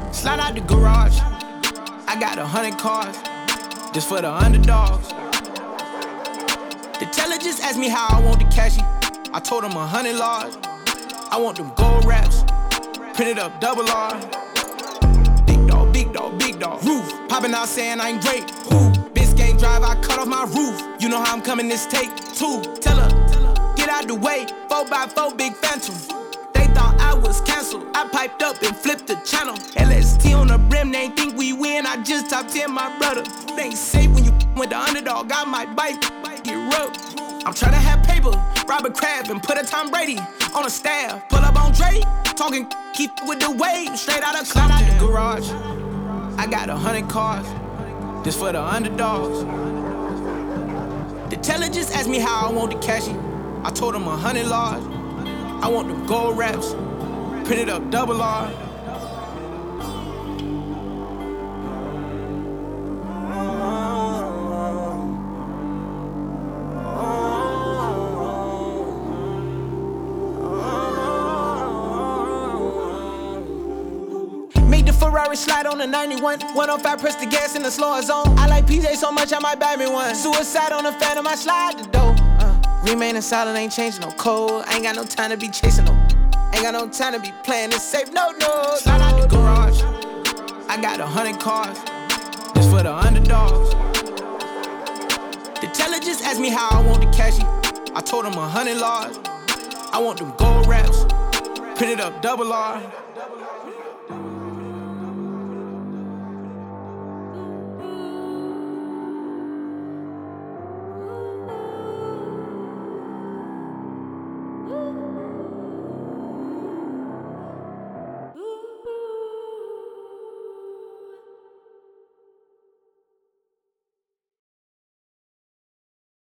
Slide out the garage. I got 100 cars, just for the underdogs. The teller just asked me how I want the cashy. I told him 100 large. I want them gold wraps, printed up double R. Big dog, big dog, big dog. Roof, popping out saying I'm great. Who? Biscayne drive, I cut off my roof. You know how I'm coming this take. 2, tell her, get out the way. 4x4, big phantom. They thought I was canceled. I piped up and flipped the channel. LST on the brim, they ain't think we win. I just top 10 my brother. It ain't safe when you with the underdog. I might bite, get rubbed. I'm tryna have paper, rob a crab and put a Tom Brady on a staff. Pull up on Drake, talking, keep with the wave. Straight out of Slide out the garage. I got 100 cars, just for the underdogs. The teller just asked me how I want the cashy. I told him 100 large. I want them gold wraps, printed up double R. Make the Ferrari slide on the 91. 105, press the gas in the slower zone. I like PJ so much I might buy me one. Suicide on the Phantom, I slide the dough. Remaining solid, ain't changing no code. Ain't got no time to be chasing no. Ain't got no time to be playing this safe, no. Slide out the garage. I got 100 cars, just for the underdogs. The teller just asked me how I want the cashy. I told him 100 large. I want them gold wraps, printed up double R.